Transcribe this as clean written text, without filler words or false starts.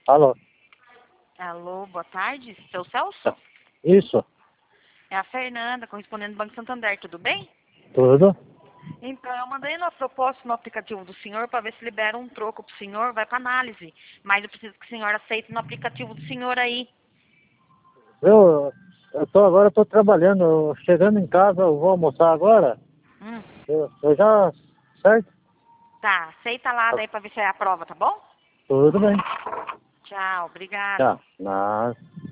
Alô? Alô, boa tarde, seu Celso? Isso, É a Fernanda, correspondente do Banco Santander, tudo bem? tudo? Então, eu mandei uma proposta no aplicativo do senhor para ver se libera um troco pro senhor, vai para análise. Mas eu preciso que o senhor aceite no aplicativo do senhor aí. Agora eu tô trabalhando, chegando em casa, eu vou almoçar agora. Hum, Eu já, certo? tá, aceita lá daí para ver se é a prova, tá bom? Tudo bem. Tchau, obrigado. Tá, mas